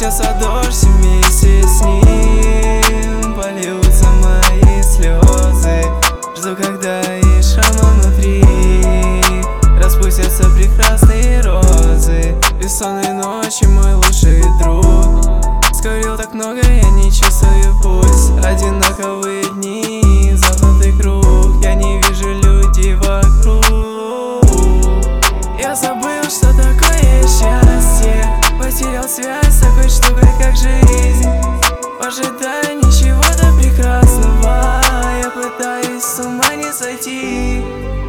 Начнется дождь, вместе с ним польются мои слезы. Жду, когда и шрамы внутри распустятся прекрасные розы. Бессонные ночи, мой лучший друг. Скурил так много, я не чувствую пульс. Одинаковые дни, замкнутый круг. Я не вижу людей вокруг. Я забыл, что такое счастье. Потерял связь с такой штукой, как жизнь. В ожидании чего-то прекрасного я пытаюсь с ума не сойти.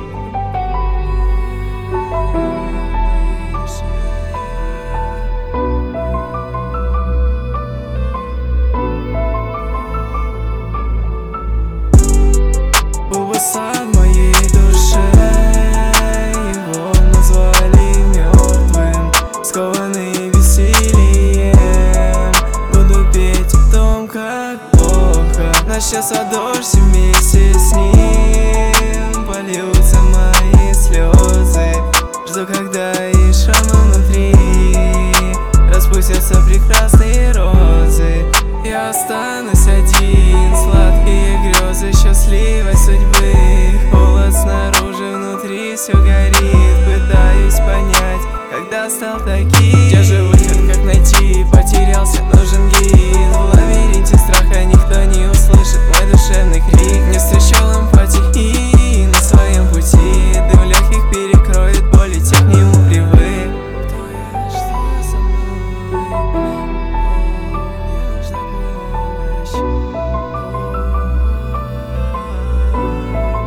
Был бы сад моей душе, его назвали мертвым, скованный весельем. Буду петь о том, как плохо. Начнется дождь, вместе с ним польются мои слезы. Жду, когда и шрамы внутри распустятся прекрасные розы. Я останусь один, сладкие грезы счастливой судьбы. Холод снаружи, внутри все горит. Пытаюсь понять, когда стал таким. Где же выход, как найти? Потерялся, нужен гид. В лабиринте страха никто не услышит мой душевный крик. Не встречал эмпатии на своем пути. Дым легких перекроет боль, и те к нему привык. Кто я, что со мной?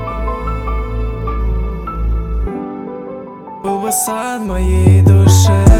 Был бы сад моей душе.